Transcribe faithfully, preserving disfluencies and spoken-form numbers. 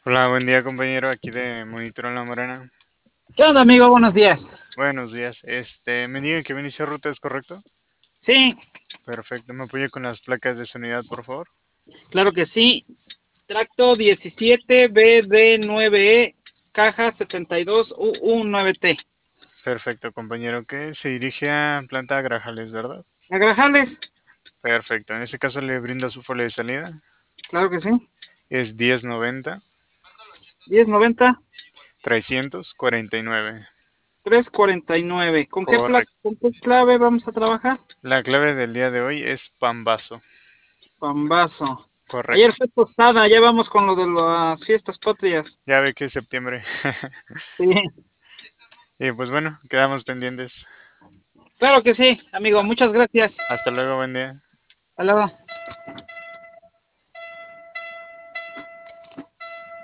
Hola, buen día compañero, aquí de Monitor en La Morena. ¿Qué onda, amigo? Buenos días. Buenos días, este, me diga que mi inicio de ruta es correcto. Sí, Perfecto, me apoya con las placas de su unidad, por favor. claro que sí. Tracto diecisiete B D nueve E, caja setenta y dos U U nueve T. Perfecto, compañero, que se dirige a planta Grajales, ¿verdad? ¿A Grajales? Perfecto, en ese caso le brindo su folio de salida. Claro que sí. Es diez noventa diez noventa, trescientos cuarenta y nueve. tres cuarenta y nueve. ¿Con qué placa, Correcto. con qué clave vamos a trabajar? La clave del día de hoy es Pambazo. Pambazo. Ayer Correcto. fue tostada, ya vamos con lo de las fiestas patrias. Ya ve que es septiembre. Sí, Y pues bueno, quedamos pendientes. claro que sí, amigo. Muchas gracias. Hasta luego, buen día. Hasta luego.